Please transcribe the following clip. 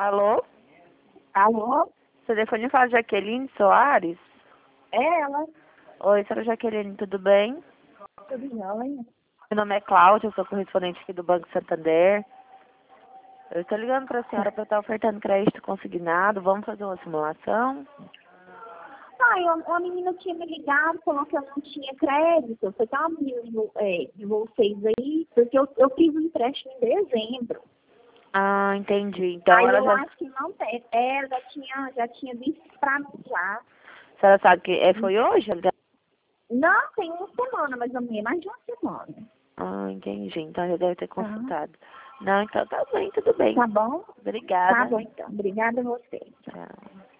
Alô? Alô? Telefone fala Jaqueline Soares? É ela? Oi, senhora Jaqueline, tudo bem? Tudo jóia? Meu nome é Cláudia, eu sou correspondente aqui do Banco Santander. Eu estou ligando para a senhora para estar ofertando crédito consignado. Vamos fazer uma simulação? Ai, a menina tinha me ligado, falou que eu não tinha crédito. Foi tão menina de vocês aí, porque eu fiz um empréstimo em dezembro. Ah, entendi. Então Aí ela eu já... acho que não tem. É, já tinha visto pra mim já. A senhora sabe que foi hoje? Não, tem uma semana mais ou menos, mais de uma semana. Ah, entendi. Então já deve ter Tá, consultado. Não, então tá bem, tudo bem. tá bom? Tá Obrigada. bom então. Obrigada a você. Tchau.